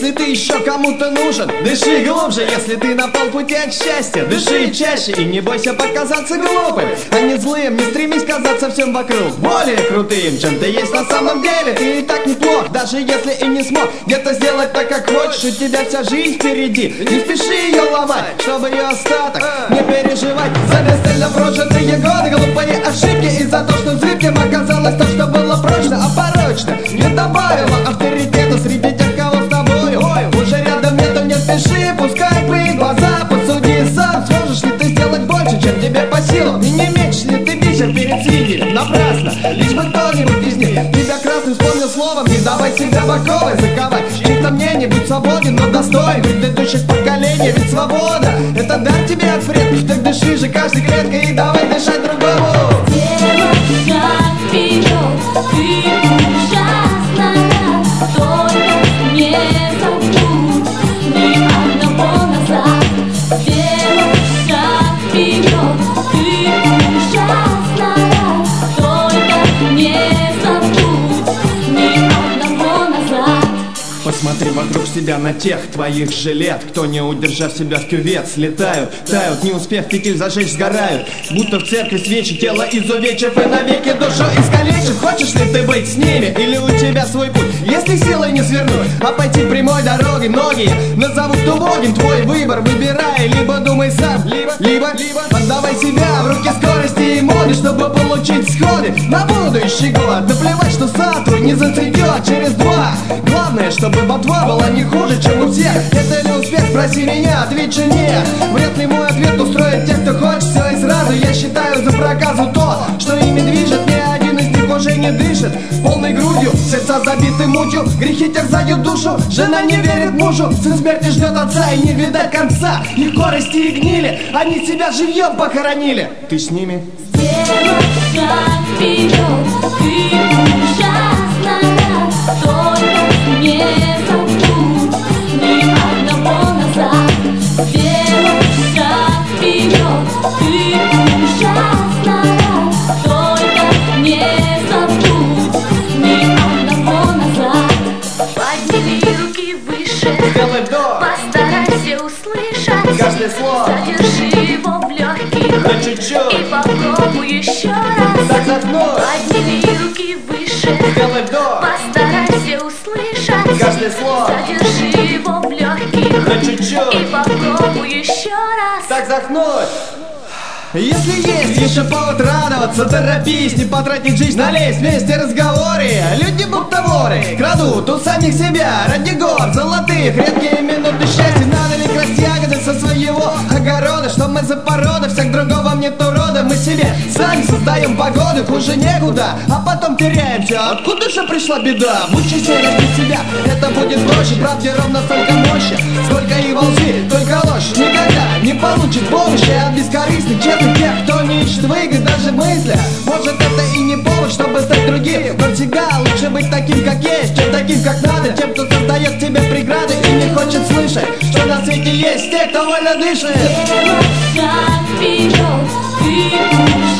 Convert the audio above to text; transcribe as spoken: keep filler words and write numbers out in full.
Если ты еще кому-то нужен, дыши глубже. Если ты на полпути от счастья, дыши чаще. И не бойся показаться глупым, а не злым. Не стремись казаться всем вокруг более крутым, чем ты есть на самом деле. Ты и так неплох, даже если и не смог где-то сделать так, как хочешь. У тебя вся жизнь впереди, не спеши ее ломать, чтобы ее остаток не переживать. За бесцельно прожитые годы, глупые ошибки, и за то, что зыбким оказалось то, что было прочно, а порочно не добавило авторитета среди тех, кого с тобой ой, уже рядом нету. Не спеши, пускай твои глаза, посуди сам. Сможешь ли ты сделать больше, чем тебе по силам? И не меньше ли ты бисер перед свиньей? Напрасно, лишь бы кто-нибудь из них тебя красным вспомнил словом. Не давай себя в оковы заковать чьих-то мнений, будь свободен, но достоин предыдущих поколений. Ведь свобода — это дар тебе от предков. Так дыши же каждой клеткой и давай дышать другому. Делай шаг вперед, ты ужасно рад, только не забудь ни одного назад. Делай шаг вперед, ты ужасно рад, только не забудь ни одного назад. Посмотри вокруг себя на тех твоих же лет, кто, не удержав себя в кювет, слетают, тают, не успев фитиль зажечь, сгорают. Будто в церкви свечи, тело изувечив и навеки душу искалечив. Хочешь ли ты быть с ними, или у тебя свой путь? Если силой не свернуть, а пойти прямой дорогой, многие назовут убогим твой выбор. Выбирай, либо думай сам, либо, либо, либо поддавай себя в руки скорости и моды, чтобы получить сходы на будущий год. Наплевать, что сад твой не зацветет через два. Главное, чтобы ботва была не хуже, чем у всех. Это ли успех? Спроси меня, отвечу нет. Вряд ли мой ответ устроит тех, кто хочет все и сразу. Я считаю за проказу то, что ими движет. Ни один из них уже не дышит полной грудью, сердца забиты мутью, грехи терзают душу. Жена не верит мужу, сын смерти ждет отца, и не видать конца. Их корости и гнили, они себя живьем похоронили. Ты с ними? Сделай шаг вперед, ты ужасно рад, только не забудь ни одного назад. Сделай шаг вперед, ты ужасно рад, только не забудь ни одного назад. Подними руки выше, Сделай вдох, постарайся услышать каждое слово, задержи его в легких на чуть-чуть, и попробуй еще раз. так заткнуть. Подними руки выше, Сделай вдох, постарайся услышать каждое слово, задержи его в легких на чуть-чуть, и попробуй еще раз. так заткнуть. Если есть еще повод радоваться, торопись, не потратить жизнь на лезть вместе разговоры. Люди будто воры, крадут у самих себя ради гор золотых. Редкие минуты счастья, надо ли красть ягоды со своего огорода? Что мы за порода, всех другого нет урода. Мы себе сами создаем погоды, хуже некуда, а потом теряемся. Откуда же пришла беда? Будь честнее ради себя, это будет проще. Правде ровно столько мощи, сколько и во лжи, только ложь никогда не получит помощи от бескорыстных, честных тех, кто не ищет выгод даже в мыслях. Может, это и не повод, чтобы стать другим, но всегда лучше быть таким, как есть, чем таким, как надо. Тем, кто создает тебе преграды и не хочет слышать, что на свете есть те, кто вольно дышит. Сделай шаг вперед, ты